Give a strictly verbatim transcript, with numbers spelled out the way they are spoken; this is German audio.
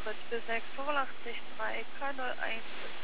Fritz B sechs fünfundachtzig drei K null eins